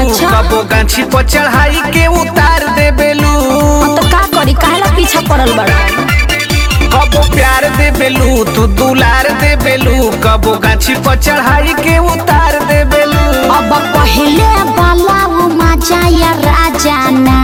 कबो गाछी पर चढ़ाई के उतार देबेलू। तो का करी काहेला पीछा पड़ल बड़ा। कबो प्यार देबेलू तू दुलार देबेलू, कबो गाछी पर चढ़ाई के उतार देबेलू। अब पहले वाला वो मजा या राजा ना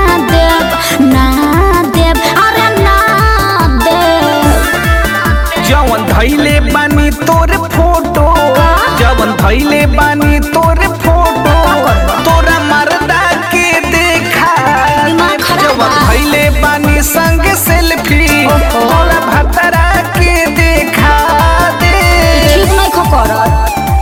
देव अरे ना देव। जवन धैले बानी तोर फोटो, जवन धैले बानी तोर फोटो, तोरा मर्दा के देखा। जवन धैले बानी संग सेल्फी, तोरा भतरा के देखा दे। ठीक नहीं खकर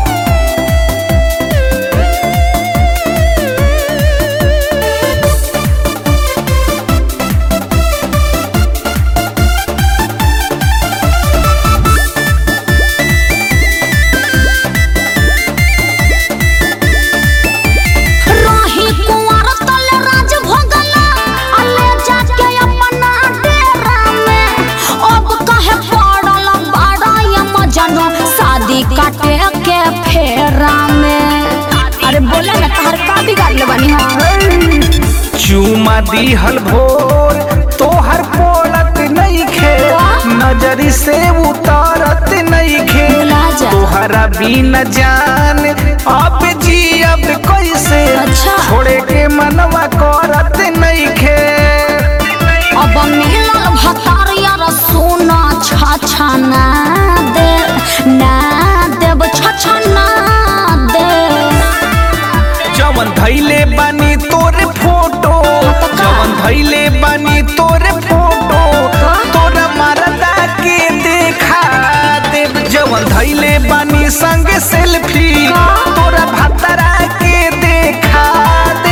काटे के फेरा में। अरे बोले ना तहर का बिगाड़ ले बानी हम। चूमा दिहल भोर तोहर पोलत नहीं खे, नजरी से उतारत नहीं खे। तोहरा बिना जान अब जी अब कैसे, छोड़े के मनवा करत नहीं खे। अब मिलल भतार यार सोना छाछा ना दे ना देव छाछा ना दे। जवन धैले बानी तोर फोटो, जवन धैले बानी तोर फोटो, तोरा मर्दा के देखा दे। जवन धैले बानी संग सेल्फी, तोरा भतरा के देखा दे।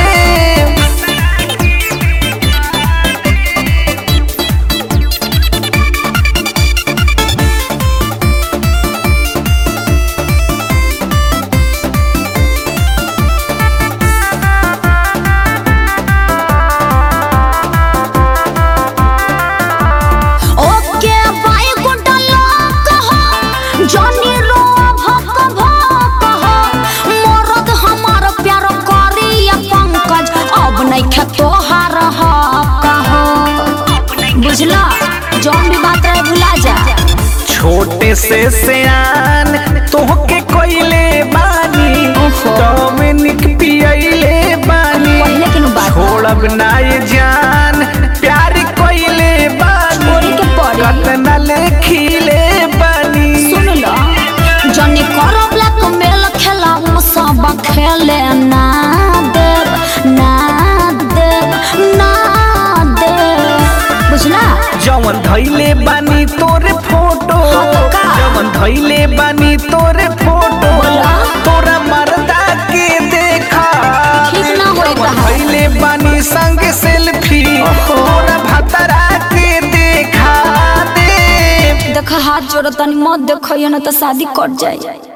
बुझला जौन भी बात रहे भुला जा। छोटे से सियान तोहके कोइले बानी, डोमिनिक पियले बानी। छोड़ब ना ये जान प्यार कोइले बानी, कतना लेखिले बानी। सुन लो जनी करो ब्लैक मेल खेला हम सब खेले ना देव ना देव ना देव। बुझला जवन धैले बानी तोर फोटो, जवन धैले बानी तोर फोटो, तोरा मर्दा के देखा। ठीक ना होई धैले बानी संग सेल्फी, तोरा भतरा के देखा दे। देखा हाथ जोड़ तनी मत देखो ना तो शादी कट जाए।